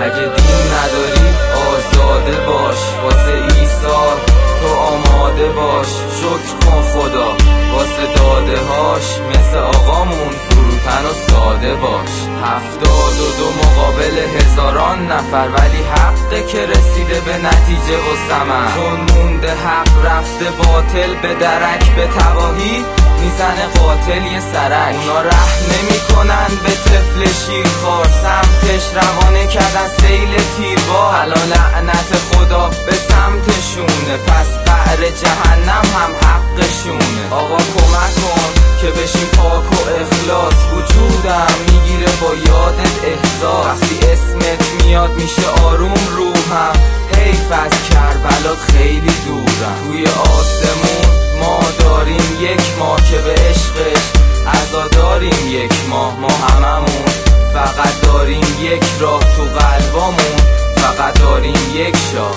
اگه دین نداری آزاده باش، واسه ایثار تو آماده باش. شکر کن خدا واسه داده هاش، مثل آقامون فروتن و ساده باش. 72 مقابل هزاران نفر، ولی حقه که رسیده به نتیجه و ثمر. چون مونده حق رفته باطل به درک، به تباهی میزنه قاتل یه سرک. اونا رحم نمی کنن به طفل شیرخوار، سمتش روانه کردن سیل تیربار. الان لعنت خدا به سمتشونه، پس قعر جهنم هم حقشونه. آقا کمک کن که بشیم پاک و اخلاص، وجودم میگیره با یادت احساس. وقتی اسمت میاد میشه آروم روحم، حیف از کربلات خیلی دورم. توی آسمون ما داریم یک ماه که به عشقش عزا داریم یک ماه. ما هممون فقط داریم یک راه، تو قلبامون فقط داریم یک شاه.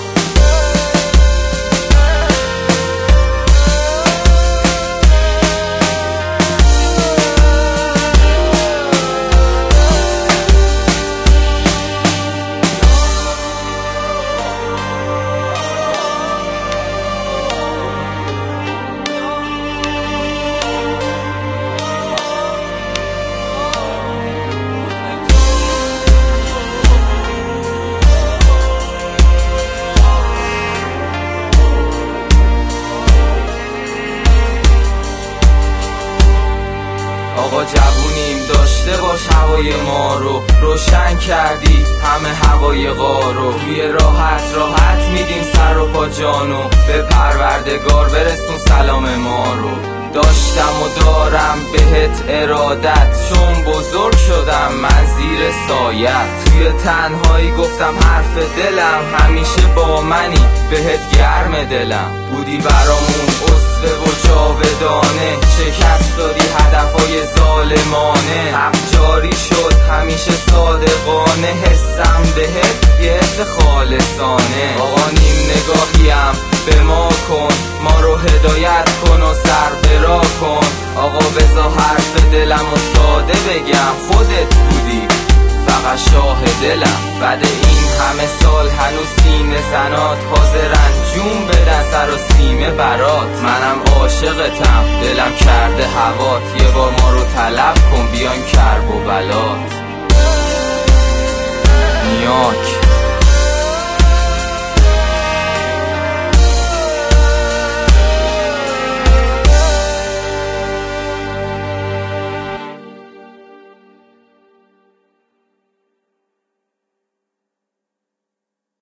آقا جوونیم داشته باش هوای ما رو، روشن کردی همه هوای غارو. توی راحت میدیم سر و پا جانو، به پروردگار برسون سلام ما رو. داشتم و دارم بهت ارادت، چون بزرگ شدم من زیر سایت. توی تنهایی گفتم حرف دلم، همیشه با منی بهت گرم دلم. بودی برامون اسوه و جاودانه، شکست دادی هدفهای ظالمانه. حق جاری شد همیشه صادقانه، حسم بهت یه حس خالصانه. آقا نیم نگاهیم به ما کن، ما رو هدایت کن و سر برا کن. آقا بذار حرف دلم و ساده بگم، خودت بودی فقط شاه دلم. بعد این همه سال هنوز سینه زنات حاضرن جون بدن سر و سیمه برات. منم عاشقتم دلم کرده هوات، یه بار ما رو طلب کن بیایم کرب و بلات. نیاک